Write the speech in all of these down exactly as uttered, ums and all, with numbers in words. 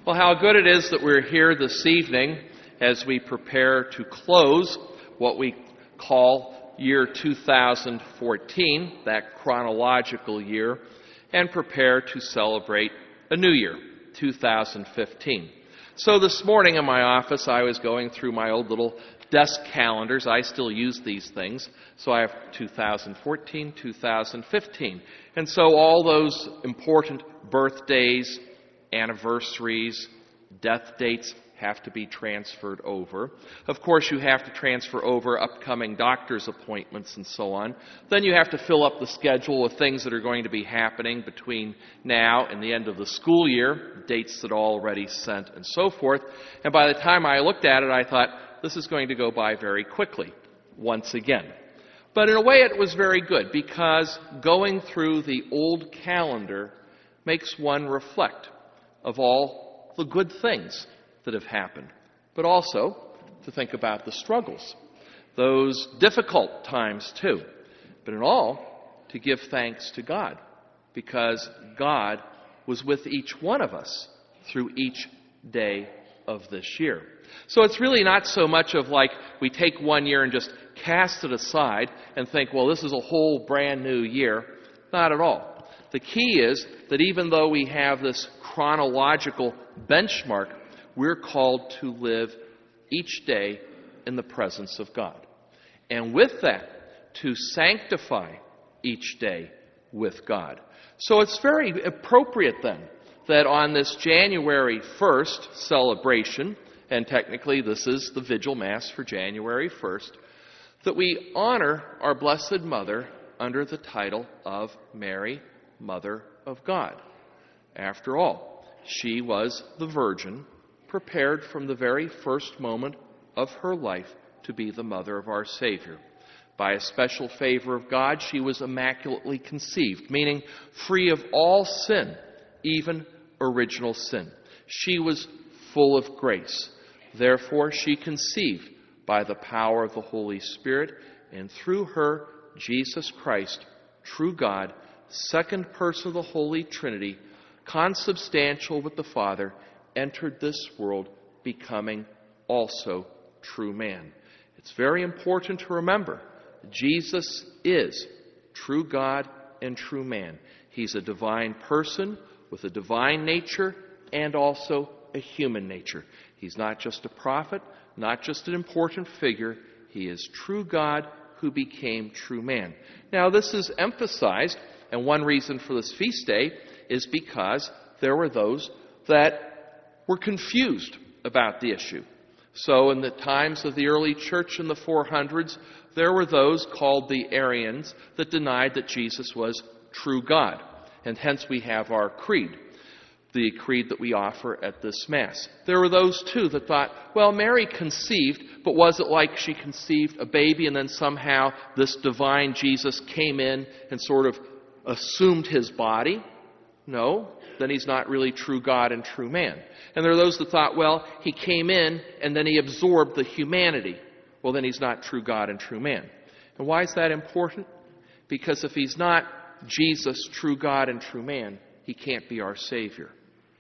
Well, how good it is that we're here this evening as we prepare to close what we call year two thousand fourteen, that chronological year, and prepare to celebrate a new year, two thousand fifteen. So this morning in my office, I was going through my old little desk calendars. I still use these things. So I have two thousand fourteen, two thousand fifteen. And so all those important birthdays, anniversaries, death dates have to be transferred over. Of course, you have to transfer over upcoming doctor's appointments and so on. Then you have to fill up the schedule with things that are going to be happening between now and the end of the school year, dates that are already sent and so forth. And by the time I looked at it, I thought, this is going to go by very quickly, once again. But in a way, it was very good, because going through the old calendar makes one reflect of all the good things that have happened, but also to think about the struggles, those difficult times too. But in all, to give thanks to God, because God was with each one of us through each day of this year. So it's really not so much of like we take one year and just cast it aside and think, well, this is a whole brand new year. Not at all. The key is that even though we have this chronological benchmark, we're called to live each day in the presence of God. And with that, to sanctify each day with God. So it's very appropriate then that on this January first celebration, and technically this is the Vigil Mass for January first, that we honor our Blessed Mother under the title of Mary, Mother of God. After all, she was the Virgin, prepared from the very first moment of her life to be the mother of our Savior. By a special favor of God, she was immaculately conceived, meaning free of all sin, even original sin. She was full of grace. Therefore, she conceived by the power of the Holy Spirit, and through her, Jesus Christ, true God, second person of the Holy Trinity, consubstantial with the Father, entered this world, becoming also true man. It's very important to remember, Jesus is true God and true man. He's a divine person with a divine nature and also a human nature. He's not just a prophet, not just an important figure. He is true God who became true man. Now, this is emphasized, and one reason for this feast day is because there were those that were confused about the issue. So in the times of the early church in the four hundreds, there were those called the Arians that denied that Jesus was true God. And hence we have our creed, the creed that we offer at this Mass. There were those, too, that thought, well, Mary conceived, but was it like she conceived a baby and then somehow this divine Jesus came in and sort of assumed his body? No, then he's not really true God and true man. And there are those that thought, well, he came in and then he absorbed the humanity. Well, then he's not true God and true man. And why is that important? Because if he's not Jesus, true God and true man, he can't be our Savior.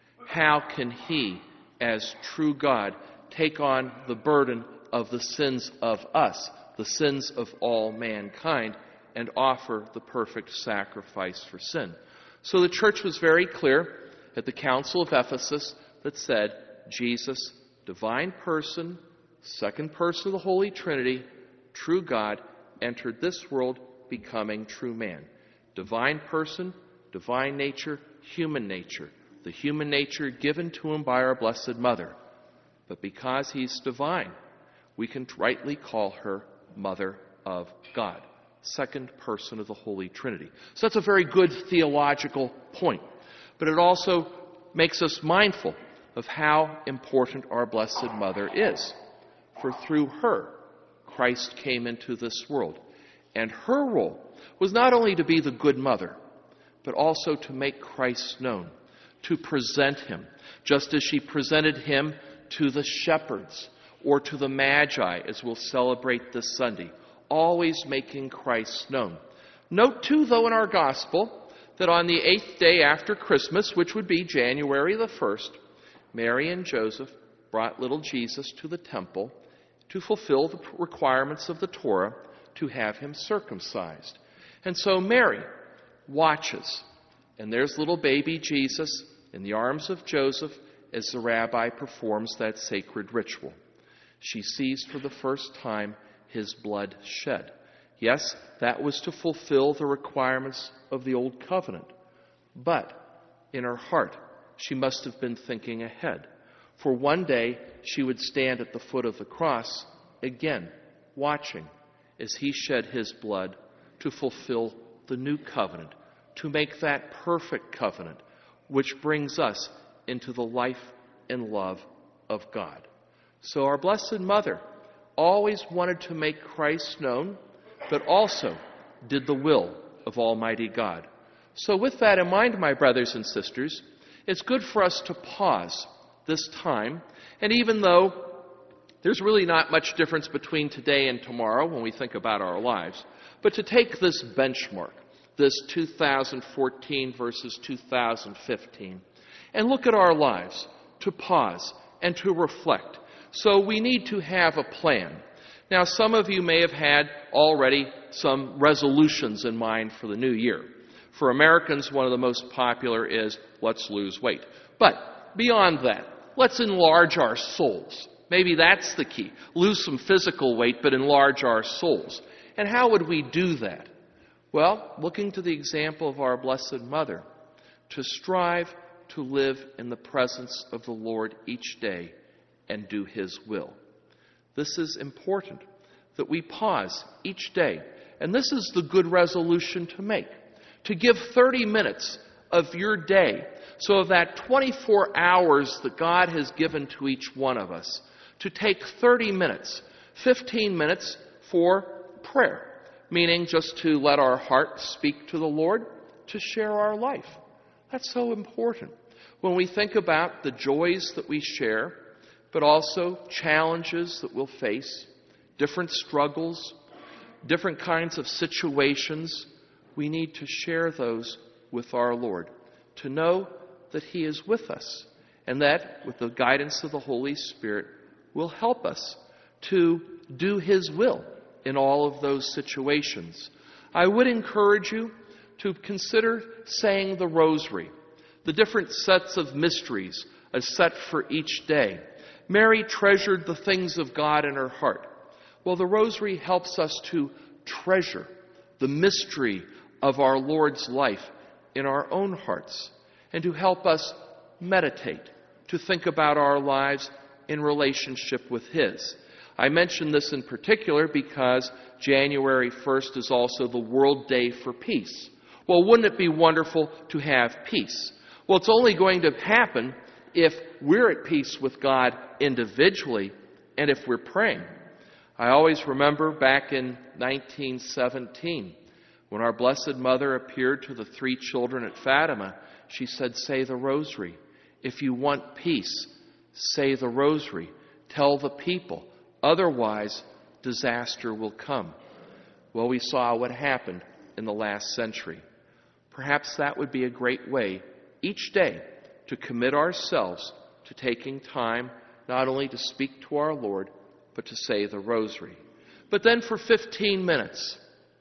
How can he, as true God, take on the burden of the sins of us, the sins of all mankind, and offer the perfect sacrifice for sin? So the church was very clear at the Council of Ephesus that said, Jesus, divine person, second person of the Holy Trinity, true God, entered this world becoming true man. Divine person, divine nature, human nature. The human nature given to him by our Blessed Mother. But because he's divine, we can rightly call her Mother of God, second person of the Holy Trinity. So that's a very good theological point. But it also makes us mindful of how important our Blessed Mother is. For through her, Christ came into this world. And her role was not only to be the good mother, but also to make Christ known, to present him, just as she presented him to the shepherds or to the Magi, as we'll celebrate this Sunday, always making Christ known. Note, too, though, in our gospel, that on the eighth day after Christmas, which would be January the first, Mary and Joseph brought little Jesus to the temple to fulfill the requirements of the Torah to have him circumcised. And so Mary watches, and there's little baby Jesus in the arms of Joseph as the rabbi performs that sacred ritual. She sees for the first time his blood shed. Yes, that was to fulfill the requirements of the Old Covenant. But in her heart, she must have been thinking ahead. For one day, she would stand at the foot of the cross, again, watching as he shed his blood to fulfill the new covenant, to make that perfect covenant, which brings us into the life and love of God. So our Blessed Mother always wanted to make Christ known, but also did the will of Almighty God. So with that in mind, my brothers and sisters, it's good for us to pause this time, and even though there's really not much difference between today and tomorrow when we think about our lives, but to take this benchmark, this two thousand fourteen versus two thousand fifteen, and look at our lives, to pause and to reflect. So we need to have a plan. Now, some of you may have had already some resolutions in mind for the new year. For Americans, one of the most popular is, let's lose weight. But beyond that, let's enlarge our souls. Maybe that's the key. Lose some physical weight, but enlarge our souls. And how would we do that? Well, looking to the example of our Blessed Mother, to strive to live in the presence of the Lord each day and do His will. This is important, that we pause each day. And this is the good resolution to make. To give thirty minutes of your day, so of that twenty-four hours that God has given to each one of us, to take thirty minutes, fifteen minutes for prayer, meaning just to let our heart speak to the Lord, to share our life. That's so important. When we think about the joys that we share, but also challenges that we'll face, different struggles, different kinds of situations, we need to share those with our Lord, to know that He is with us, and that, with the guidance of the Holy Spirit, will help us to do His will in all of those situations. I would encourage you to consider saying the Rosary, the different sets of mysteries, a set for each day. Mary treasured the things of God in her heart. Well, the Rosary helps us to treasure the mystery of our Lord's life in our own hearts, and to help us meditate, to think about our lives in relationship with His. I mention this in particular because January first is also the World Day for Peace. Well, wouldn't it be wonderful to have peace? Well, it's only going to happen if we're at peace with God individually and if we're praying. I always remember back in nineteen seventeen, when our Blessed Mother appeared to the three children at Fatima, she said, say the Rosary. If you want peace, say the Rosary. Tell the people. Otherwise, disaster will come. Well, we saw what happened in the last century. Perhaps that would be a great way each day to commit ourselves to taking time not only to speak to our Lord, but to say the Rosary. But then for fifteen minutes,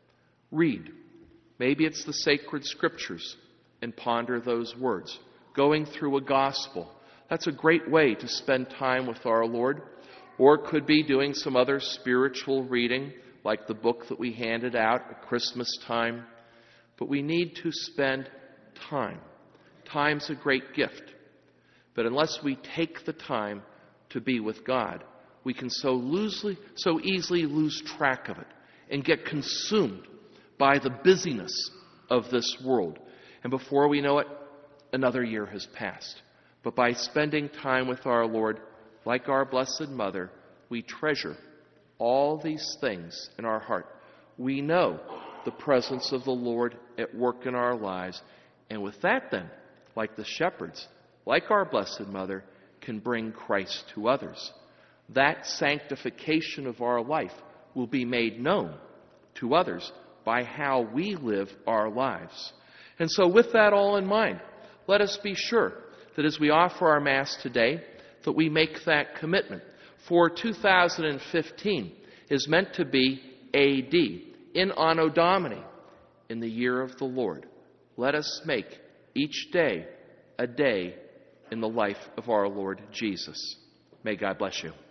read. Maybe it's the sacred scriptures and ponder those words. Going through a gospel. That's a great way to spend time with our Lord. Or it could be doing some other spiritual reading, like the book that we handed out at Christmas time. But we need to spend time. Time's a great gift. But unless we take the time to be with God, we can so loosely, so easily lose track of it and get consumed by the busyness of this world. And before we know it, another year has passed. But by spending time with our Lord, like our Blessed Mother, we treasure all these things in our heart. We know the presence of the Lord at work in our lives. And with that then, like the shepherds, like our Blessed Mother, can bring Christ to others. That sanctification of our life will be made known to others by how we live our lives. And so with that all in mind, let us be sure that as we offer our Mass today, that we make that commitment. For two thousand fifteen is meant to be A D, in Anno Domini, in the year of the Lord. Let us make each day a day in the life of our Lord Jesus. May God bless you.